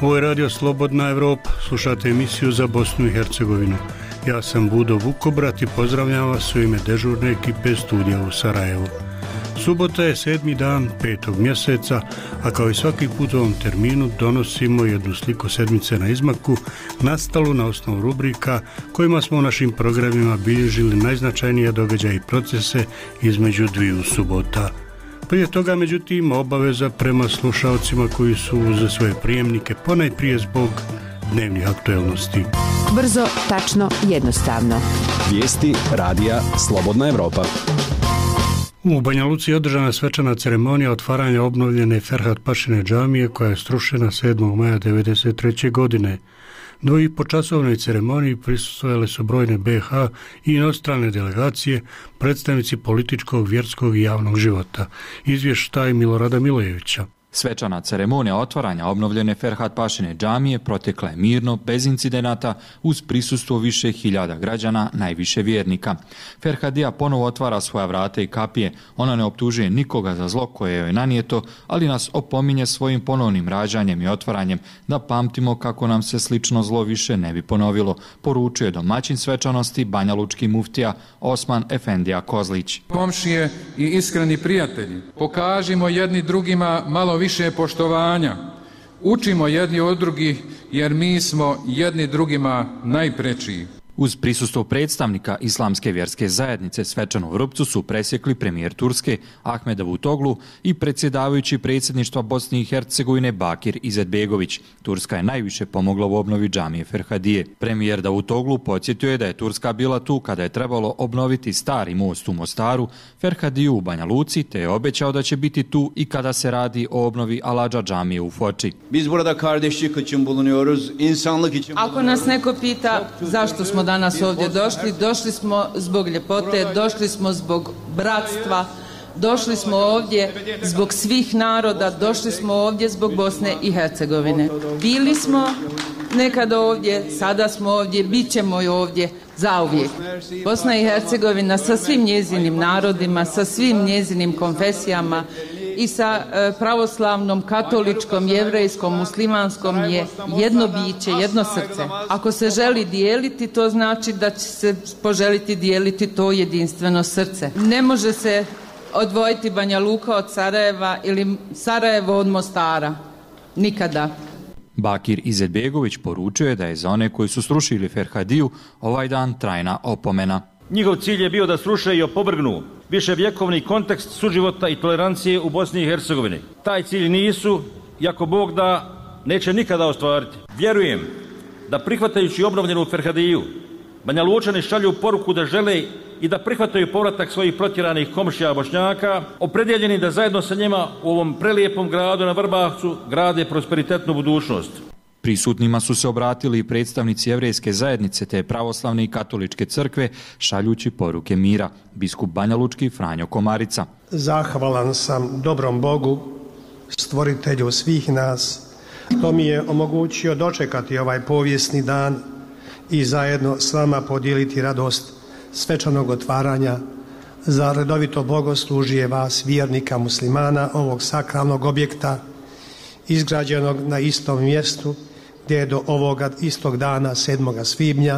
Ovo je radio Slobodna Evropa, slušate emisiju za Bosnu i Hercegovinu. Ja sam Budo Vukobrat i pozdravljam vas u ime dežurne ekipe studija u Sarajevu. Subota je 7. dan 5. mjeseca, a kao i svaki put u ovom terminu donosimo jednu sliku sedmice na izmaku, nastalu na osnovu rubrika kojima smo u našim programima bilježili najznačajnije događaje i procese između dviju subota. Prije toga, međutim, obaveza prema slušalcima koji su uz svoje prijemnike ponajprije zbog dnevnih aktuelnosti. Brzo, tačno, jednostavno. Vijesti radija Slobodna Evropa. U Banja Luci je održana svečana ceremonija otvaranja obnovljene Ferhat Pašine džamije koja je srušena 7. maja 1993. godine. 2,5-časovnoj ceremoniji prisustvovale su brojne BiH i inostrane delegacije, predstavnici političkog, vjerskog i javnog života. Izvještaj Milorada Milojevića. Svečana ceremonija otvaranja obnovljene Ferhat Pašine džamije protekla je mirno, bez incidenata, uz prisustvo više hiljada građana, najviše vjernika. Ferhadija ponovo otvara svoja vrata i kapije. Ona ne optužuje nikoga za zlo koje joj je nanijeto, ali nas opominje svojim ponovnim rađanjem i otvaranjem da pamtimo kako nam se slično zlo više ne bi ponovilo, poručuje domaćin svečanosti banjalučki muftija Osman Efendija Kozlić. Komšije i iskreni prijatelji, pokažimo jedni drugima malo više poštovanja. Učimo jedni od drugih jer mi smo jedni drugima najpreči. Uz prisustvo predstavnika Islamske vjerske zajednice svečanu vrpcu su presjekli premijer Turske Ahmed Davutoglu i predsjedavajući predsjedništva Bosne i Hercegovine Bakir Izetbegović. Turska je najviše pomogla u obnovi džamije Ferhadije. Premijer Davutoglu podsjetio je da je Turska bila tu kada je trebalo obnoviti stari most u Mostaru, Ferhadiju u Banja Luci, te je obećao da će biti tu i kada se radi o obnovi Aladža džamije u Foči. Ako nas neko pita zašto smo danas ovdje došli smo zbog ljepote, došli smo zbog bratstva, došli smo ovdje zbog svih naroda, došli smo ovdje zbog Bosne i Hercegovine. Bili smo nekada ovdje, sada smo ovdje, bit ćemo i ovdje zauvijek. Bosna i Hercegovina sa svim njezinim narodima, sa svim njezinim konfesijama i sa pravoslavnom, katoličkom, jevrejskom, muslimanskom je jedno biće, jedno srce. Ako se želi dijeliti, to znači da će se poželiti dijeliti to jedinstveno srce. Ne može se odvojiti Banja Luka od Sarajeva ili Sarajevo od Mostara. Nikada. Bakir Izetbegović poručuje je da je za one koji su srušili Ferhadiju ovaj dan trajna opomena. Njihov cilj je bio da sruše i opovrgnu viševjekovni kontekst suživota i tolerancije u Bosni i Hercegovini. Taj cilj nisu, i ako Bog da, neće nikada ostvariti. Vjerujem da prihvatajući obnovljenu Ferhadiju, Banja Lučani šalju poruku da žele i da prihvataju povratak svojih protjeranih komšija Bošnjaka, opredjeljeni da zajedno sa njima u ovom prelijepom gradu na Vrbavcu grade prosperitetnu budućnost. Prisutnima su se obratili i predstavnici jevrejske zajednice te pravoslavne i katoličke crkve šaljući poruke mira. Biskup banjalučki Franjo Komarica. Zahvalan sam dobrom Bogu, stvoritelju svih nas, što mi je omogućio dočekati ovaj povijesni dan i zajedno s vama podijeliti radost svečanog otvaranja za redovito bogoslužje vas, vjernika muslimana, ovog sakralnog objekta izgrađenog na istom mjestu gdje je do ovoga istog dana 7. svibnja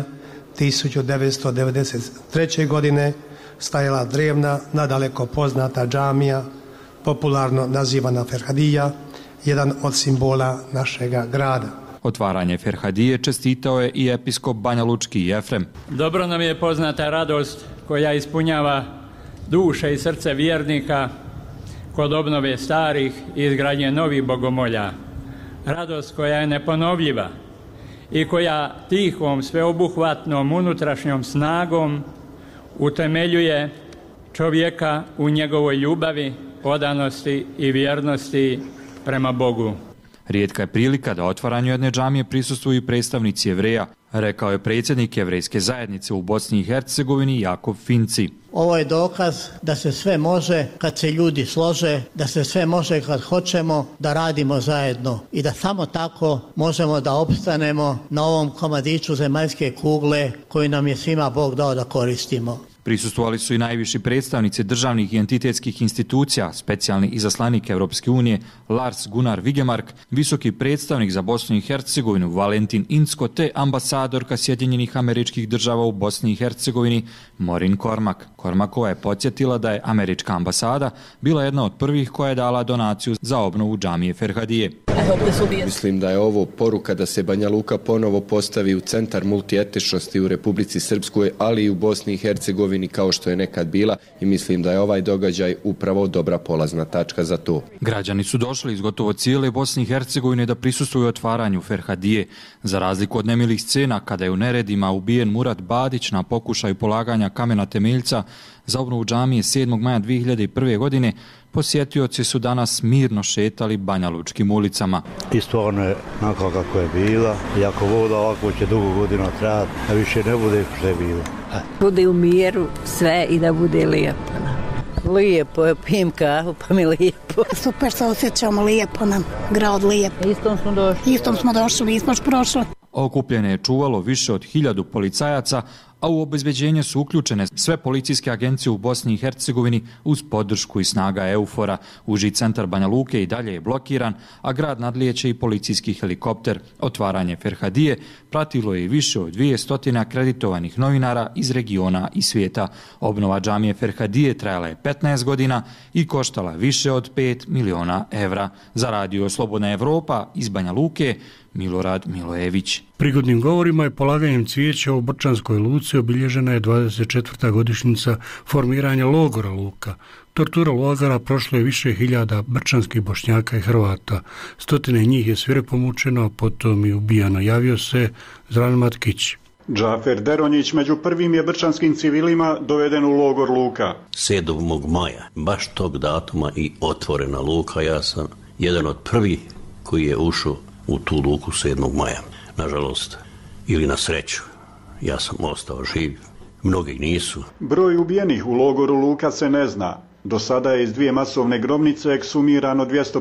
1993. godine stajala drevna, nadaleko poznata džamija, popularno nazivana Ferhadija, jedan od simbola našega grada. Otvaranje Ferhadije čestitao je i episkop banjalučki Jefrem. Dobro nam je poznata radost koja ispunjava duše i srce vjernika kod obnove starih i izgradnje novih bogomolja. Radost koja je neponovljiva i koja tihom, sveobuhvatnom unutrašnjom snagom utemeljuje čovjeka u njegovoj ljubavi, odanosti i vjernosti prema Bogu. Rijetka je prilika da otvaranju jedne džamije prisustvuju predstavnici Jevreja, rekao je predsjednik jevrejske zajednice u Bosni i Hercegovini Jakov Finci. Ovo je dokaz da se sve može kad se ljudi slože, da se sve može kad hoćemo da radimo zajedno i da samo tako možemo da opstanemo na ovom komadiću zemaljske kugle koju nam je svima Bog dao da koristimo. Prisustvovali su i najviši predstavnici državnih i entitetskih institucija, specijalni izaslanik Europske unije Lars Gunnar Vigemark, visoki predstavnik za Bosnu i Hercegovinu Valentin Incko te ambasadorka Sjedinjenih Američkih Država u Bosni i Hercegovini Maureen Cormack. Cormackova je podsjetila da je američka ambasada bila jedna od prvih koja je dala donaciju za obnovu džamije Ferhadije. Mislim da je ovo poruka da se Banja Luka ponovo postavi u centar multietičnosti u Republici Srpskoj, ali i u Bosni i Hercegovini kao što je nekad bila, i mislim da je ovaj događaj upravo dobra polazna tačka za to. Građani su došli iz gotovo cijele Bosne i Hercegovine da prisustvuju otvaranju Ferhadije. Za razliku od nemilih scena kada je u neredima ubijen Murat Badić na pokušaju polaganja kamena temeljca za obnovu džamije 7. maja 2001. godine, posjetioci su danas mirno šetali banjalučkim ulicama. I stvarno je onako kako je bila, i ako voda ovako će dugo godina trajati, a više ne bude što je bilo. Bude u miru sve i da bude lijepo. Lijepo je, pijem kahu pa mi lijepo. Super se osjećamo, lijepo nam, grad lijep. Istom smo došli, nismo još prošli. Okupljene je čuvalo više od 1000 policajaca, a u obezbeđenje su uključene sve policijske agencije u Bosni i Hercegovini uz podršku i snaga EUFOR-a. Uži centar Banja Luke i dalje je blokiran, a grad nadlijeće i policijski helikopter. Otvaranje Ferhadije pratilo je više od 200 akreditovanih novinara iz regiona i svijeta. Obnova džamije Ferhadije trajala je 15 godina i koštala više od 5 miliona evra. Za Radio Slobodna Evropa iz Banja Luke, Milorad Milojević. Prigodnim govorima i polaganjem cvijeća u Brčanskoj luci obilježena je 24. godišnjica formiranja logora Luka. Tortura logora prošlo je više hiljada brčanskih Bošnjaka i Hrvata. Stotine njih je svirepo mučeno, a potom i ubijano. Javio se Zoran Matkić. Džafer Deronjić među prvim je brčanskim civilima doveden u logor Luka. 7. maja, baš tog datuma i otvorena luka. Ja sam jedan od prvih koji je ušao u tu luku 7. maja. Nažalost, ili na sreću, ja sam ostao živ, mnogi nisu. Broj ubijenih u logoru Luka se ne zna. Do sada je iz 2 masovne grobnice eksumirano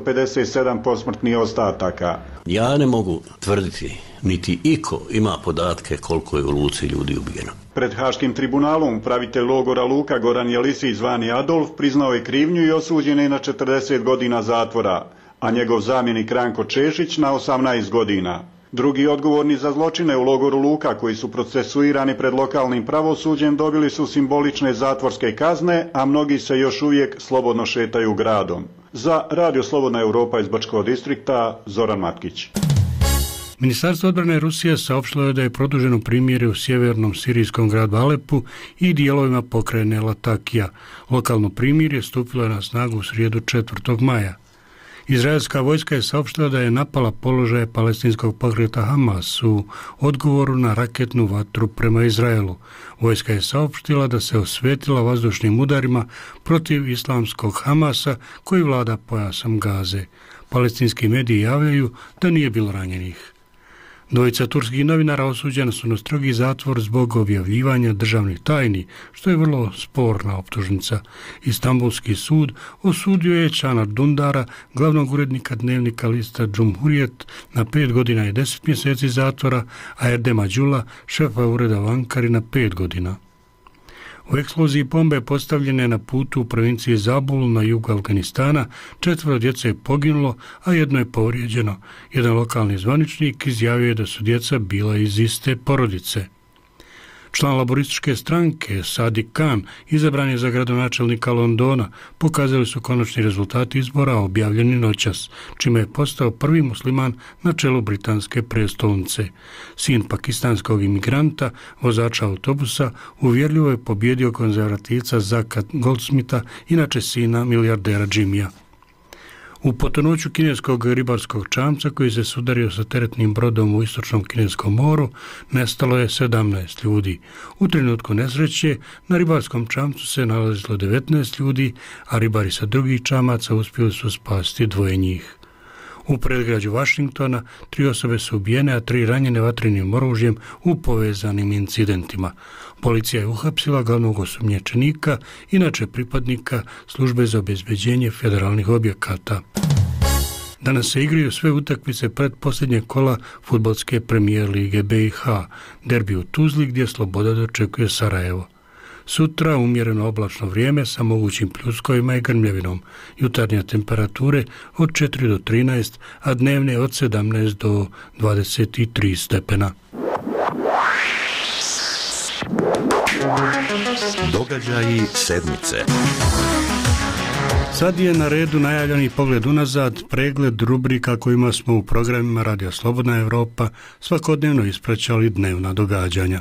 257 posmrtnih ostataka. Ja ne mogu tvrditi, niti iko ima podatke koliko je u Luci ljudi ubijeno. Pred Haškim tribunalom upravitelj logora Luka Goran Jelisić zvani Adolf priznao je krivnju i osuđen je na 40 godina zatvora, a njegov zamjenik Ranko Češić na 18 godina. Drugi odgovorni za zločine u logoru Luka koji su procesuirani pred lokalnim pravosuđem dobili su simbolične zatvorske kazne, a mnogi se još uvijek slobodno šetaju gradom. Za Radio Slobodna Europa iz Brčkog distrikta, Zoran Matkić. Ministarstvo odbrane Rusije saopštilo je da je produženo primirje u sjevernom sirijskom gradu Alepu i dijelovima pokrajine Latakija. Lokalno primirje stupilo je na snagu u srijedu 4. maja. Izraelska vojska je saopštila da je napala položaje palestinskog pokreta Hamas u odgovoru na raketnu vatru prema Izraelu. Vojska je saopštila da se osvetila vazdušnim udarima protiv islamskog Hamasa koji vlada pojasom Gaze. Palestinski mediji javljaju da nije bilo ranjenih. Dvojica turskih novinara osuđena su na strogi zatvor zbog objavljivanja državnih tajni, što je vrlo sporna optužnica. Istanbulski sud osudio je Čana Dundara, glavnog urednika dnevnika lista Cumhuriyet, na 5 godina i 10 mjeseci zatvora, a Erdema Đula, šefa ureda u Ankari, na 5 godina. U eksploziji bombe postavljene na putu u provinciji Zabul na jugu Afganistana 4 djece je poginulo, a 1 je povrijeđeno. Jedan lokalni zvaničnik izjavio je da su djeca bila iz iste porodice. Član laborističke stranke Sadiq Khan izabran je za gradonačelnika Londona. Pokazali su konačni rezultati izbora objavljeni noćas, čime je postao prvi musliman na čelu britanske prestolnice. Sin pakistanskog imigranta, vozača autobusa, uvjerljivo je pobjedio konzervativca Zaka Goldsmitha, inače sina milijardera Jimmya. U potonuću kineskog ribarskog čamca koji se sudario sa teretnim brodom u istočnom kineskom moru nestalo je 17 ljudi. U trenutku nesreće na ribarskom čamcu se nalazilo 19 ljudi, a ribari sa drugih čamaca uspjeli su spasti 2 njih. U predgrađu Washingtona 3 osobe su ubijene, a 3 ranjene vatrenim oružjem u povezanim incidentima. Policija je uhapsila glavnog osumnjičenika, inače pripadnika službe za obezbeđenje federalnih objekata. Danas se igraju sve utakmice pred posljednjeg kola fudbalske premijer lige BiH, derbi u Tuzli gdje Sloboda dočekuje Sarajevo. Sutra umjereno oblačno vrijeme sa mogućim pljuskovima i grmljavinom. Jutarnje temperature od 4 do 13, a dnevne od 17 do 23 stepena. Događaji sedmice. Sad je na redu najavljeni pogled unazad, pregled rubrika kojima smo u programima Radija Slobodna Evropa svakodnevno ispraćali dnevna događanja.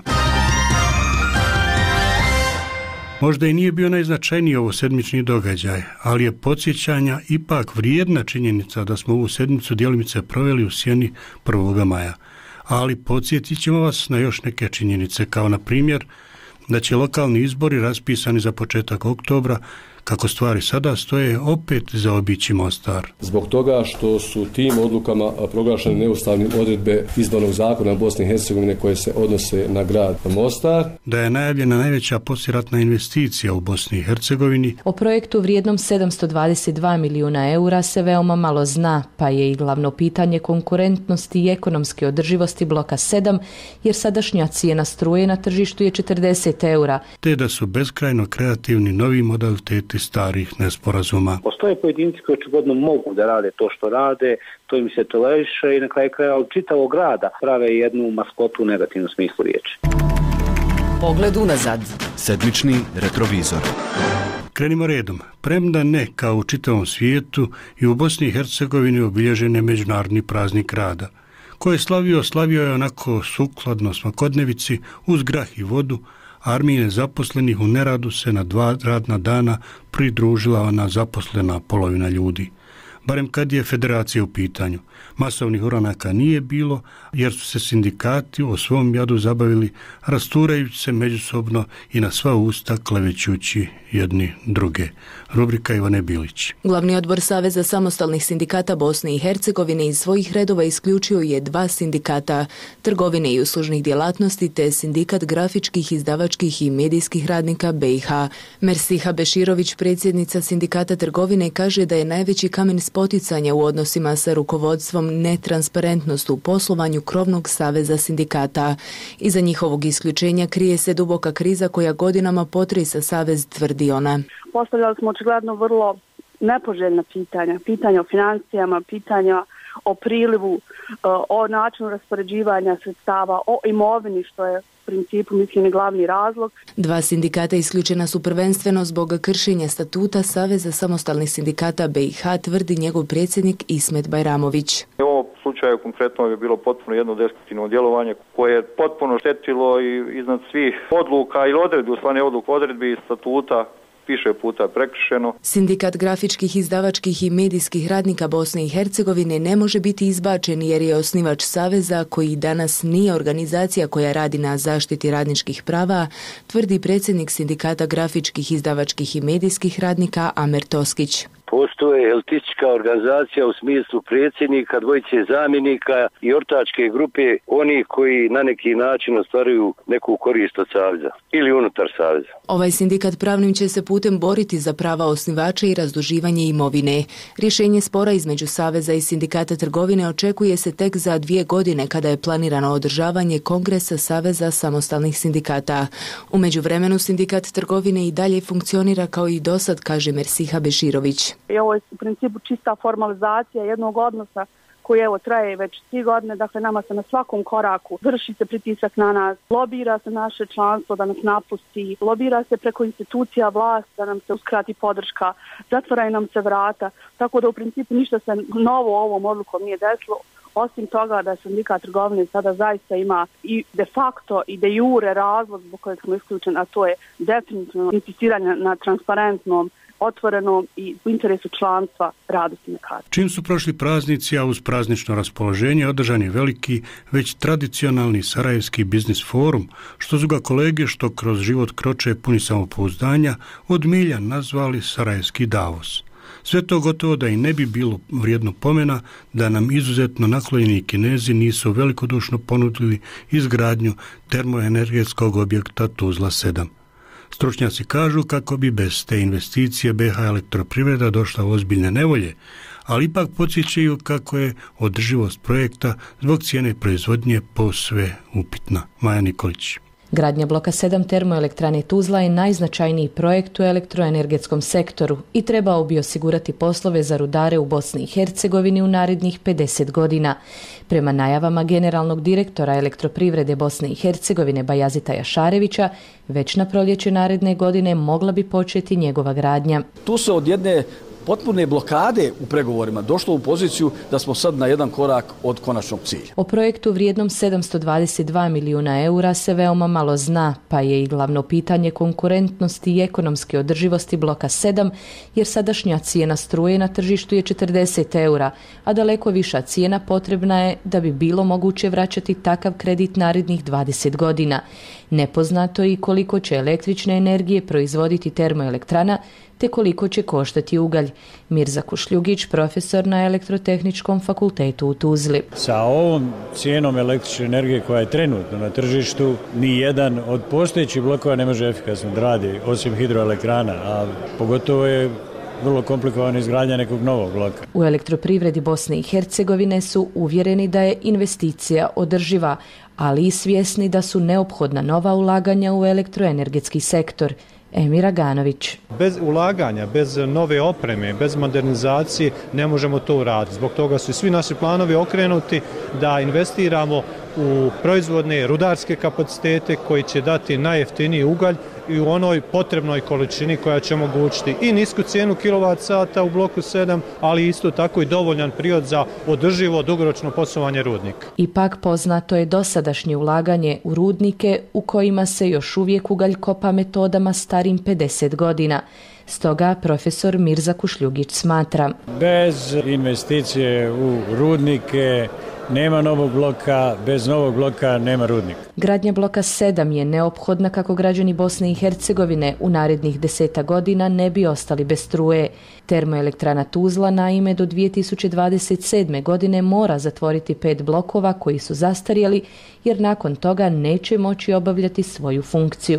Možda i nije bio najznačajniji ovo sedmični događaj, ali je podsjećanja ipak vrijedna činjenica da smo ovu sedmicu djelimice proveli u sjeni 1. maja. Ali podsjetit ćemo vas na još neke činjenice, kao na primjer da će lokalni izbori raspisani za početak oktobra, kako stvari sada stoje, opet zaobići Mostar. Zbog toga što su tim odlukama proglašene neustavnim odredbe izbornog zakona Bosne i Hercegovine koje se odnose na grad Mostar. Da je najavljena najveća poslijeratna investicija u Bosni i Hercegovini. O projektu vrijednom 722 milijuna eura se veoma malo zna, pa je i glavno pitanje konkurentnosti i ekonomske održivosti bloka 7, jer sadašnja cijena struje na tržištu je 40 eura. Te da su beskrajno kreativni novi modaliteti starih nesporazuma. Postoje pojedinci koji očigledno mogu da rade to što rade, to im se toleriše i na kraju kraja od čitavog grada prave jednu maskotu u negativnom smislu riječi. Pogled unazad. Sedmični retrovizor. Krenimo redom. Premda ne kao u čitavom svijetu, i u Bosni i Hercegovini obilježen je međunarodni praznik rada. Ko je slavio je onako sukladno svakodnevici uz grah i vodu. Armije zaposlenih u neradu se na 2 radna dana pridružila ona zaposlena polovina ljudi. Barem kad je federacija u pitanju. Masovnih uranaka nije bilo, jer su se sindikati o svom jadu zabavili, rasturajući se međusobno i na sva usta klevećući jedni druge. Rubrika Ivane Bilić. Glavni odbor Saveza samostalnih sindikata Bosne i Hercegovine iz svojih redova isključio je 2 sindikata, trgovine i uslužnih djelatnosti te sindikat grafičkih, izdavačkih i medijskih radnika BiH. Mersiha Beširović, predsjednica sindikata trgovine, kaže da je najveći kamen spoticanja u odnosima sa rukovodstvom netransparentnost u poslovanju krovnog saveza sindikata. Iza njihovog isključenja krije se duboka kriza koja godinama potresa savez, tvrdi ona. Postavljali smo očigledno vrlo nepoželjna pitanja o financijama, pitanja o prilivu, o načinu raspoređivanja sredstava, o imovini, što je u principu mislim glavni razlog. 2 sindikata isključena su prvenstveno zbog kršenja statuta Saveza samostalnih sindikata BiH, tvrdi njegov predsjednik Ismet Bajramović. U ovom slučaju konkretno je bilo potpuno jedno destruktivno djelovanje koje je potpuno štetilo i iznad svih odluka ili odredbi, u stvari odredbi i statuta više puta prekršeno. Sindikat grafičkih, izdavačkih i medijskih radnika Bosne i Hercegovine ne može biti izbačen jer je osnivač saveza koji danas nije organizacija koja radi na zaštiti radničkih prava, tvrdi predsjednik sindikata grafičkih, izdavačkih i medijskih radnika Amer Toskić. Postoje elitistička organizacija u smislu predsjednika, dvojice zamjenika i ortačke grupe, oni koji na neki način ostvaruju neku korist od saveza ili unutar saveza. Ovaj sindikat pravnim će se putem boriti za prava osnivača i razduživanje imovine. Rješenje spora između saveza i sindikata trgovine očekuje se tek za 2 godine kada je planirano održavanje kongresa Saveza samostalnih sindikata. U međuvremenu sindikat trgovine i dalje funkcionira kao i dosad, kaže Mersiha Beširović. I ovo je u principu čista formalizacija jednog odnosa koji traje već 3 godine, dakle nama se na svakom koraku vrši se pritisak na nas, lobira se naše članstvo da nas napusti, lobira se preko institucija vlast da nam se uskrati podrška, zatvaraju nam se vrata, tako da u principu ništa se novo ovom odlukom nije desilo, osim toga da sindikat trgovine sada zaista ima i de facto i de jure razlog zbog kojeg smo isključeni, a to je definitivno insistiranje na transparentnom, otvorenom i u interesu članstva radu sindikata. Čim su prošli praznici, a uz praznično raspoloženje održan je veliki, već tradicionalni Sarajevski biznis forum, što su ga kolege što kroz život kroče puni samopouzdanja od milja nazvali Sarajevski Davos. Sve to gotovo da i ne bi bilo vrijedno pomena da nam izuzetno naklonjeni Kinezi nisu velikodušno ponudili izgradnju termoenergetskog objekta Tuzla 7. Stručnjaci kažu kako bi bez te investicije BiH elektroprivreda došla u ozbiljne nevolje, ali ipak podsjećaju kako je održivost projekta zbog cijene proizvodnje posve upitna. Maja Nikolić. Gradnja bloka 7 termoelektrane Tuzla je najznačajniji projekt u elektroenergetskom sektoru i trebao bi osigurati poslove za rudare u Bosni i Hercegovini u narednih 50 godina. Prema najavama generalnog direktora Elektroprivrede Bosne i Hercegovine Bajazita Jašarevića, već na proljeće naredne godine mogla bi početi njegova gradnja. Tu se od jedne potpune blokade u pregovorima došlo u poziciju da smo sad na jedan korak od konačnog cilja. O projektu vrijednom 722 milijuna eura se veoma malo zna, pa je i glavno pitanje konkurentnosti i ekonomske održivosti bloka 7, jer sadašnja cijena struje na tržištu je 40 eura, a daleko viša cijena potrebna je da bi bilo moguće vraćati takav kredit narednih 20 godina. Nepoznato je i koliko će električne energije proizvoditi termoelektrana, te koliko će koštati ugalj. Mirza Kušljugić, profesor na Elektrotehničkom fakultetu u Tuzli. Sa ovom cijenom električne energije koja je trenutno na tržištu, ni jedan od postojećih blokova ne može efikasno da radi, osim hidroelektrana, a pogotovo je vrlo komplikovana izgradnja nekog novog bloka. U Elektroprivredi Bosne i Hercegovine su uvjereni da je investicija održiva, ali i svjesni da su neophodna nova ulaganja u elektroenergetski sektor. Emir Aganović. Bez ulaganja, bez nove opreme, bez modernizacije ne možemo to uraditi. Zbog toga su svi naši planovi okrenuti da investiramo u proizvodne rudarske kapacitete koji će dati najjeftiniji ugalj i u onoj potrebnoj količini koja će omogućiti i nisku cijenu kilovat-sata u bloku 7, ali isto tako i dovoljan period za održivo dugoročno poslovanje rudnika. Ipak poznato je dosadašnje ulaganje u rudnike u kojima se još uvijek ugalj kopa metodama starim 50 godina. Stoga profesor Mirza Kušljugić smatra: bez investicije u rudnike nema novog bloka, bez novog bloka nema rudnika. Gradnja bloka 7 je neophodna kako građani Bosne i Hercegovine u narednih 10 godina ne bi ostali bez struje. Termoelektrana Tuzla naime do 2027. godine mora zatvoriti 5 blokova koji su zastarjeli, jer nakon toga neće moći obavljati svoju funkciju.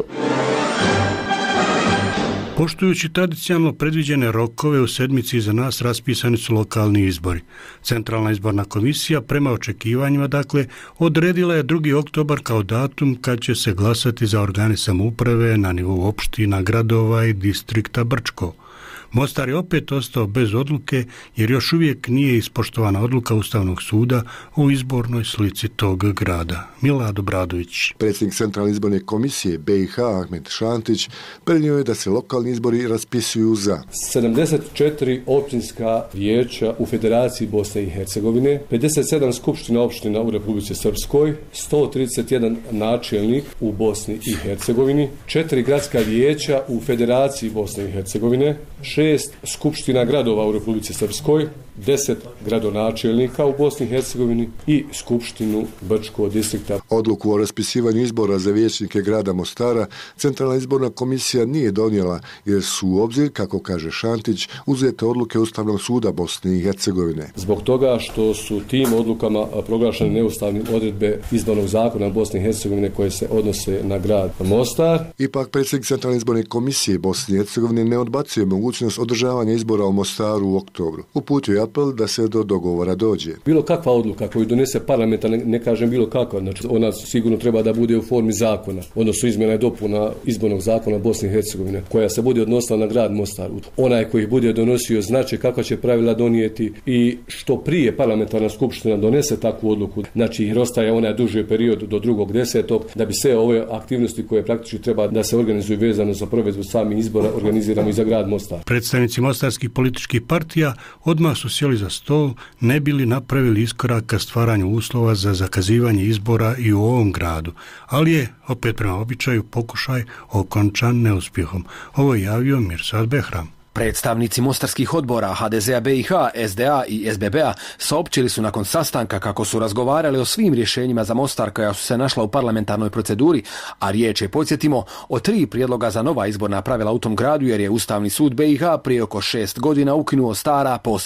Poštujući tradicionalno predviđene rokove, u sedmici iza nas raspisani su lokalni izbori. Centralna izborna komisija prema očekivanjima, odredila je 2. oktobar kao datum kad će se glasati za organe samouprave na nivou opština, gradova i distrikta Brčko. Mostar je opet ostao bez odluke jer još uvijek nije ispoštovana odluka Ustavnog suda o izbornoj slici tog grada. Milad Obradović. Predsjednik Centralne izborne komisije BiH Ahmed Šantić prenio je da se lokalni izbori raspisuju za 74 općinska vijeća u Federaciji Bosne i Hercegovine, 57 skupština opština u Republici Srpskoj, 131 načelnik u Bosni i Hercegovini, 4 gradska vijeća u Federaciji Bosne i Hercegovine, 6 skupština gradova u Republici Srpskoj, 10 gradonačelnika u Bosni i Hercegovini i skupštinu Brčkog distrikta. Odluku o raspisivanju izbora za vijećnike grada Mostara Centralna izborna komisija nije donijela jer su u obzir, kako kaže Šantić, uzete odluke Ustavnog suda Bosne i Hercegovine. Zbog toga što su tim odlukama proglašene neustavnim odredbe izbornog zakona Bosne i Hercegovine koje se odnose na grad Mostar. Ipak predsjednik Centralne izborne komisije Bosne i Hercegovine ne odbacuje mogućnost održavanja izbora u Mostaru u oktobru. Uputio je apel da se do dogovora dođe. Bilo kakva odluka koju donese parlamenta, ne kažem bilo kakva, znači ona sigurno treba da bude u formi zakona, odnosno izmjena i dopuna izbornog zakona Bosne i Hercegovine, koja se bude odnosila na grad Mostar. Onaj koji bude donosio znači kakva će pravila donijeti i što prije parlamentarna skupština donese takvu odluku, znači jer ostaje onaj duži period do 2.10. da bi sve ove aktivnosti koje praktički treba da se organizuju vezano za provedbu samih izbora organiziramo i za grad Mostar. Predstavnici mostarskih političkih partija odmah su sjeli za stol, ne bili napravili iskorak ka stvaranju uslova za zakazivanje izbora i u ovom gradu, ali je, opet prema običaju, pokušaj okončan neuspjehom. Ovo je javio Mirsad Behram. Predstavnici mostarskih odbora HDZ-a BiH, SDA i SBB-a saopćili su nakon sastanka kako su razgovarali o svim rješenjima za Mostar koja su se našla u parlamentarnoj proceduri, a riječ je, podsjetimo, o 3 prijedloga za nova izborna pravila u tom gradu jer je Ustavni sud BiH prije oko 6 godina ukinuo stara posebna.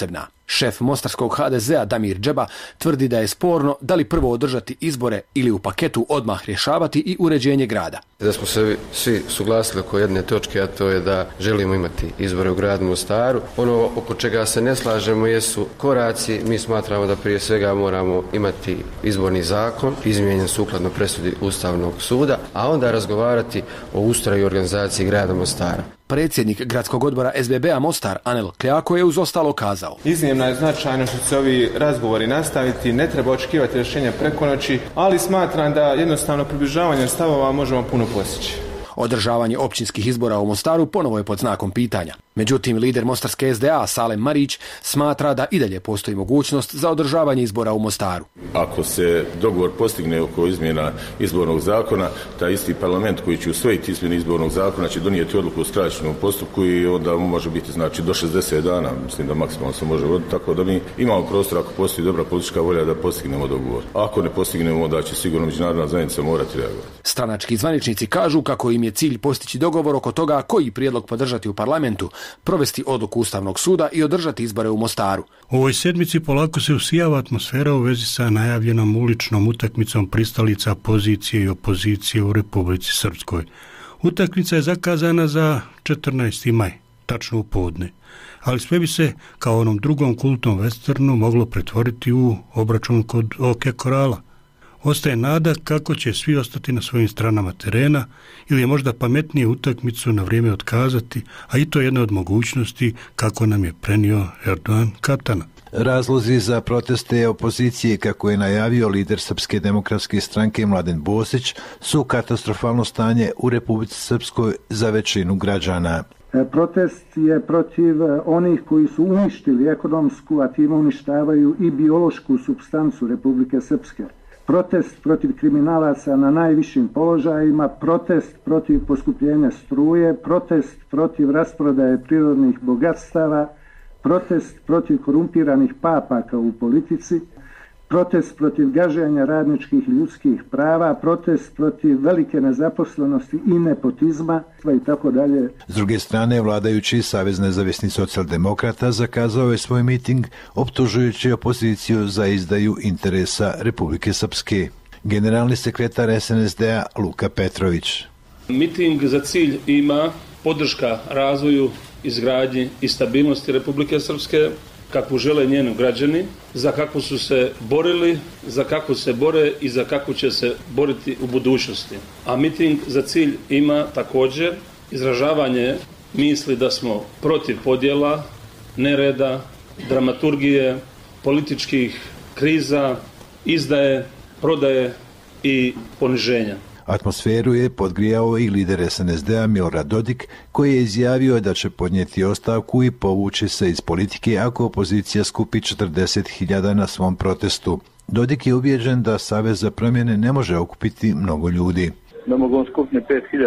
Šef mostarskog HDZ-a Damir Džeba tvrdi da je sporno da li prvo održati izbore ili u paketu odmah rješavati i uređenje grada. Da smo se svi suglasili oko jedne točke, a to je da želimo imati izbore u gradu Mostaru. Ono oko čega se ne slažemo jesu koraci. Mi smatramo da prije svega moramo imati izborni zakon, izmijenjen sukladno presudi Ustavnog suda, a onda razgovarati o ustroju i organizaciji grada Mostara. Predsjednik gradskog odbora SBB-a Mostar Anel Kljako je uz ostalo kazao: Iznimno je značajno što će ovi razgovori nastaviti, ne treba očekivati rješenja preko noći, ali smatram da jednostavno približavanjem stavova možemo puno postići. Održavanje općinskih izbora u Mostaru ponovo je pod znakom pitanja. Međutim, lider mostarske SDA Salem Marić smatra da i dalje postoji mogućnost za održavanje izbora u Mostaru. Ako se dogovor postigne oko izmjena izbornog zakona, taj isti parlament koji će usvojiti izmjene izbornog zakona će donijeti odluku o skraćenom postupku i onda može biti znači do 60 dana, mislim da maksimalno se može voditi, tako da mi imamo prostor ako postoji dobra politička volja da postignemo dogovor. Ako ne postignemo, onda će sigurno međunarodna zajednica morati reagovati. Stranački zvaničnici kažu kako im je cilj postići dogovor oko toga koji prijedlog podržati u parlamentu, provesti odluku Ustavnog suda i održati izbore u Mostaru. U ovoj sedmici polako se usijava atmosfera u vezi sa najavljenom uličnom utakmicom pristalica pozicije i opozicije u Republici Srpskoj. Utakmica je zakazana za 14. maj, tačno u podne, ali sve bi se, kao onom drugom kultnom westernu, moglo pretvoriti u obračun kod Oke Korala. Ostaje nada kako će svi ostati na svojim stranama terena ili je možda pametnije utakmicu na vrijeme otkazati, a i to je jedna od mogućnosti kako nam je prenio Erdogan Katana. Razlozi za proteste opozicije, kako je najavio lider Srpske demokratske stranke Mladen Bosić, su katastrofalno stanje u Republici Srpskoj za većinu građana. Protest je protiv onih koji su uništili ekonomsku, a time uništavaju i biološku supstancu Republike Srpske. Protest protiv kriminalaca na najvišim položajima, protest protiv poskupljenja struje, protest protiv rasprodaje prirodnih bogatstava, protest protiv korumpiranih papaka u politici, protest protiv gaženja radničkih i ljudskih prava, protest protiv velike nezaposlenosti i nepotizma i tako dalje. S druge strane, vladajući Savez nezavisnih socijaldemokrata zakazao je svoj miting optužujući opoziciju za izdaju interesa Republike Srpske. Generalni sekretar SNSD-a Luka Petrović. Miting za cilj ima podrška razvoju, izgradnji i stabilnosti Republike Srpske, kakvu žele njeni građani, za kakvu su se borili, za kakvu se bore i za kakvu će se boriti u budućnosti. A miting za cilj ima također izražavanje misli da smo protiv podjela, nereda, dramaturgije, političkih kriza, izdaje, prodaje i poniženja. Atmosferu je podgrijao i lider SNSD-a Milorad Dodik, koji je izjavio da će podnijeti ostavku i povući se iz politike ako opozicija skupi 40.000 na svom protestu. Dodik je ubijeđen da Savez za promjene ne može okupiti mnogo ljudi. Ne mogu on skupiti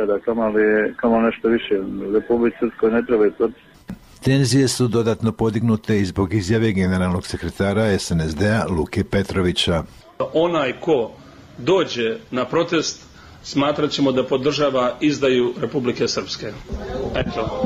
5.000, kamo nešto više. Republici Srpskoj ne treba protest. Tenzije su dodatno podignute i zbog izjave generalnog sekretara SNSD-a Luke Petrovića. Onaj ko dođe na protest smatrat ćemo da podržava izdaju Republike Srpske. Eto.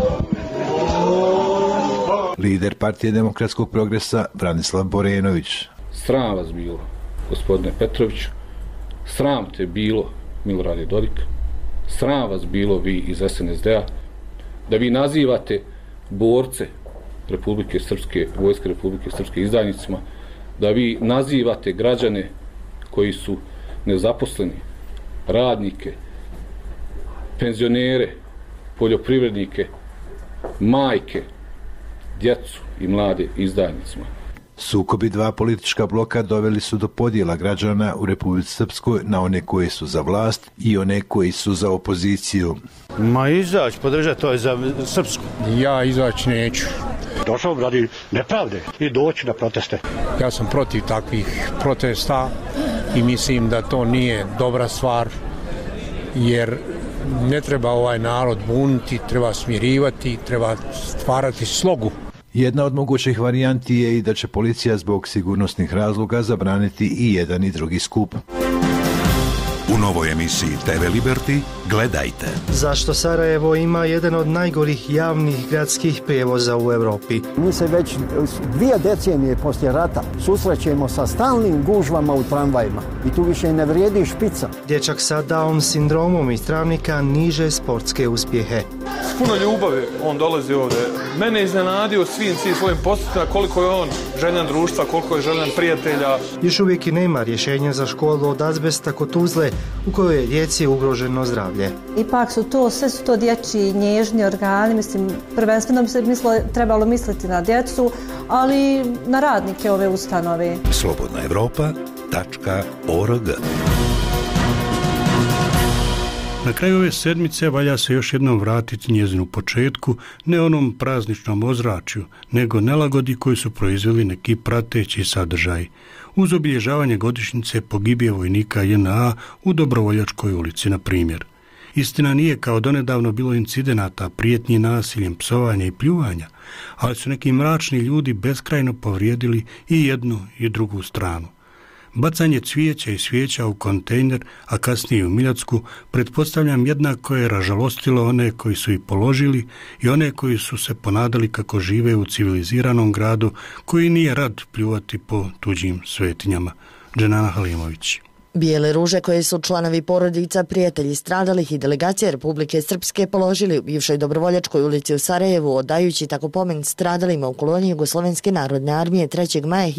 Lider Partije demokratskog progresa Branislav Borenović. Sram vas bilo, gospodine Petroviću. Sram te bilo, Milorade Dodik. Sram vas bilo vi iz SNSD-a. Da vi nazivate borce Republike Srpske, vojske Republike Srpske izdajnicima. Da vi nazivate građane koji su nezaposleni, radnike, penzionere, poljoprivrednike, majke, djecu i mlade izdajnicima. Sukobi dva politička bloka doveli su do podjela građana u Republici Srpskoj na one koji su za vlast i one koji su za opoziciju. Ma izaći, podržati, to je za Srpsku. Ja izaći neću. Došao bi radi nepravde i doći na proteste. Ja sam protiv takvih protesta i mislim da to nije dobra stvar, jer ne treba ovaj narod buniti, treba smirivati, treba stvarati slogu. Jedna od mogućih varijanti je i da će policija zbog sigurnosnih razloga zabraniti i jedan i drugi skup. U novoj emisiji TV Liberty gledajte. Zašto Sarajevo ima jedan od najgorih javnih gradskih prijevoza u Europi? Mi se već 2 decenije poslije rata susrećemo sa stalnim gužvama u tramvajima i tu više ne vrijedi špica. Dječak sa Down sindromom iz Travnika niže sportske uspjehe. S puno ljubavi on dolazi ovdje. Mene je iznenadio svim svojim postupima koliko je on željan društva, koliko je željan prijatelja. Još uvijek i nema rješenja za školu od azbesta kod Tuzle u kojoj je djeci ugroženo zdravlje. Ipak sve su to dječji nježni organi, mislim, prvenstveno bi se trebalo misliti na djecu, ali na radnike ove ustanove. slobodnaevropa.org. Na kraju ove sedmice valja se još jednom vratiti njezinu početku, ne onom prazničnom ozračju, nego nelagodi koju su proizveli neki prateći sadržaj. Uz obilježavanje godišnjice pogibije vojnika JNA u Dobrovoljačkoj ulici, na primjer. Istina, nije kao donedavno bilo incidenata, prijetnji nasiljem, psovanja i pljuvanja, ali su neki mračni ljudi beskrajno povrijedili i jednu i drugu stranu. Bacanje cvijeća i svijeća u kontejner, a kasnije u Miljacku, pretpostavljam jednako je ražalostilo one koji su ih položili i one koji su se ponadali kako žive u civiliziranom gradu koji nije rad pljuvati po tuđim svetinjama. Dženana Halimović. Bijele ruže koje su članovi porodica, prijatelji stradalih i delegacije Republike Srpske položili u bivšoj Dobrovoljačkoj ulici u Sarajevu, odajući tako pomen stradalima u koloniji Jugoslovenske narodne armije 3. maja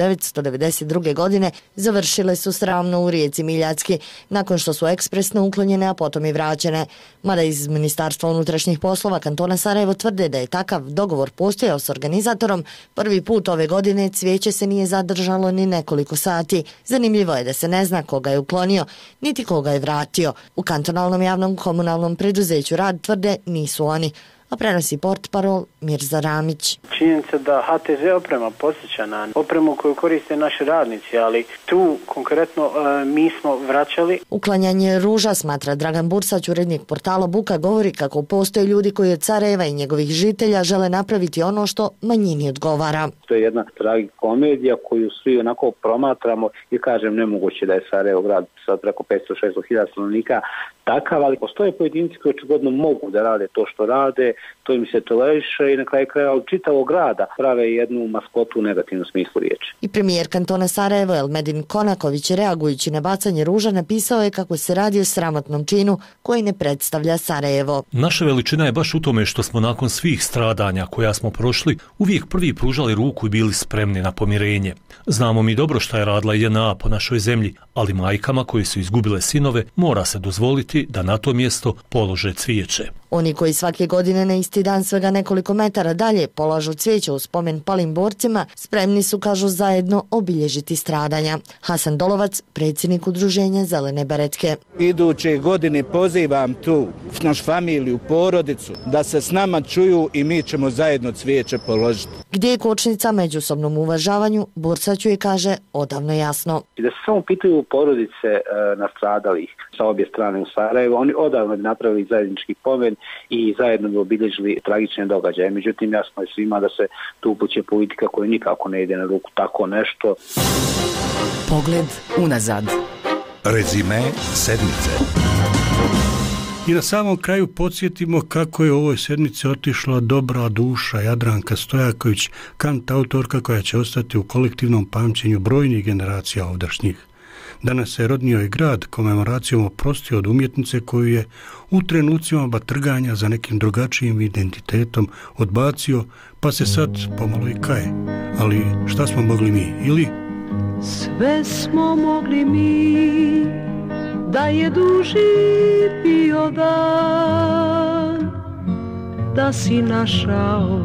1992. godine, završile su sramno u rijeci Miljacki, nakon što su ekspresno uklonjene, a potom i vraćene. Mada iz Ministarstva unutrašnjih poslova kantona Sarajevo tvrde da je takav dogovor postojao s organizatorom, prvi put ove godine cvijeće se nije zadržalo ni nekoliko sati. Zanimljivo je da se ne zna koga je uklonio, niti koga je vratio. U kantonalnom javnom komunalnom preduzeću Rad tvrde nisu oni, a prenosi portparol Mirza Ramić. Činjenica da HTZ oprema podsjeća na opremu koju koriste naši radnici, ali tu konkretno mi smo vraćali. Uklanjanje ruža, smatra Dragan Bursać, urednik portala Buka, govori kako postoje ljudi koji od Sarajeva i njegovih žitelja žele napraviti ono što manjini odgovara. To je jedna tragikomedija koju svi onako promatramo i kažem nemoguće da je Sarajevo grad sa preko 500-600 hiljada stanovnika takav, ali postoje pojedinci koji očigledno mogu da rade to što rade, to im se toleriše i na kraju kraja od čitavog grada prave jednu maskotu u negativnom smislu riječi. I premijer kantona Sarajevo Elmedin Konaković, reagujući na bacanje ruža, napisao je kako se radi o sramotnom činu koji ne predstavlja Sarajevo. Naša veličina je baš u tome što smo nakon svih stradanja koja smo prošli uvijek prvi pružali ruku i bili spremni na pomirenje. Znamo mi dobro šta je radila JNA po našoj zemlji, ali majkama koji su izgubile sinove mora se dozvoliti da na to mjesto polože cvijeće. Oni koji svake godine na isti dan svega nekoliko metara dalje polažu cvijeće u spomen palim borcima, spremni su, kažu, zajedno obilježiti stradanja. Hasan Dolovac, predsjednik udruženja Zelene beretke. Iduće godine pozivam tu našu familiju, porodicu, da se s nama čuju i mi ćemo zajedno cvijeće položiti. Gdje je kočnica međusobnom uvažavanju, Bursaću je, kaže, odavno jasno. Da se samo pitaju porodice nastradalih sa obje strane u Sarajevu, oni odavno bi napravili zajednički pomen i zajedno bi obilježili tragične događaje. Međutim, jasno je svima da se tu upućuje politika koja nikako ne ide na ruku tako nešto. Pogled unazad. Rezime sedmice. I na samom kraju podsjetimo kako je u ovoj sedmici otišla dobra duša Jadranka Stojaković, kantautorka koja će ostati u kolektivnom pamćenju brojnih generacija ovdašnjih. Danas se rodnio i grad komemoracijom oprostio od umjetnice koju je u trenucima batrganja za nekim drugačijim identitetom odbacio, pa se sad pomalo i kaje. Ali šta smo mogli mi, ili? Sve smo mogli mi, da je duži bio dan, da si našao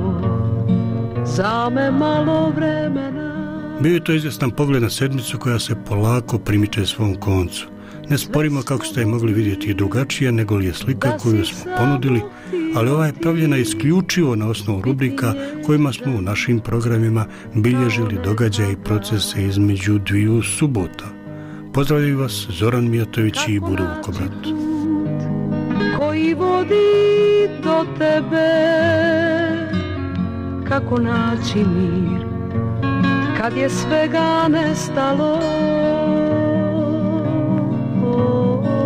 za me malo vremena. Bio je to izvjestan pogled na sedmicu koja se polako primiče svom koncu. Ne sporimo kako ste je mogli vidjeti i drugačije nego li je slika koju smo ponudili, ali ova je pravljena isključivo na osnovu rubrika kojima smo u našim programima bilježili događaje i procese između dviju subota. Pozdravljaju vas Zoran Mijatović i Budo Vukobrat. Koji vodi do tebe, kako naći mir, kad je svega nestalo.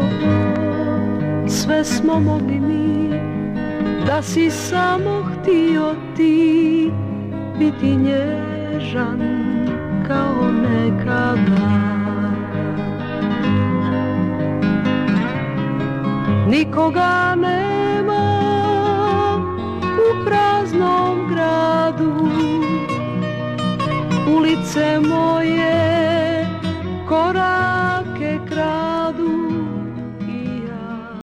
sve smo mogli mi, da si samo htio ti biti nježan kao nekada. Nikoga nema u praznom gradu, ulice moje